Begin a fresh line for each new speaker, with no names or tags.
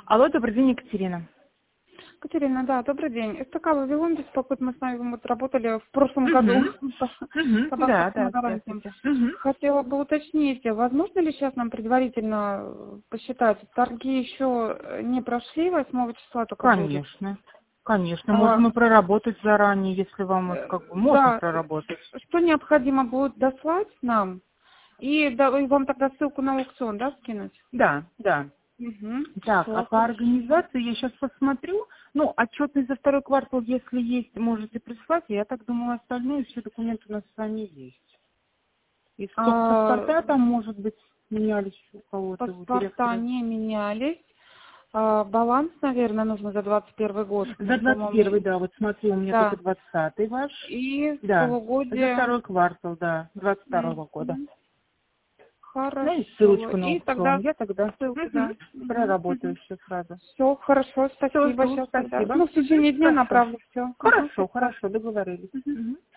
Алло, добрый день, Екатерина.
Катерина, да, добрый день. СТК «Вавилон» беспокоит, мы с вами вот работали в прошлом году
Угу.
по
Да,
банковским
да,
гарантиям.
здравствуйте. Угу.
Хотела бы уточнить, возможно ли сейчас нам предварительно посчитать, торги еще не прошли, 8 числа только будет?
Конечно. Конечно, можем и проработать заранее, если вам вот как бы можно
Да,
проработать.
что необходимо будет дослать нам, и, да, и вам тогда ссылку на аукцион, да, скинуть?
Да, да.
Угу,
Так, а
все,
по
хорошо.
организации я сейчас посмотрю. Ну, отчетность за второй квартал, если есть, можете прислать. Я так думаю, остальные все документы у нас с вами есть. И паспорта там, может быть, менялись у кого-то, у
Паспорта
директора.
не менялись. Баланс, наверное, нужно за 21 год.
За
По-моему,
21-й, да, вот смотрю, у меня только
да.
20-й ваш.
И
Да, за
полугодие.
второй квартал, да, 22-го года.
Мгм.
Ну и
Хорошо.
ссылочку на
И
аукцион.
тогда
Я тогда
ссылку, да.
проработаю все сразу.
Все, хорошо,
Все,
спасибо.
жду,
Сейчас тогда.
спасибо.
Ну, в течение дня
Хорошо.
направлю все.
Хорошо, хорошо, договорились.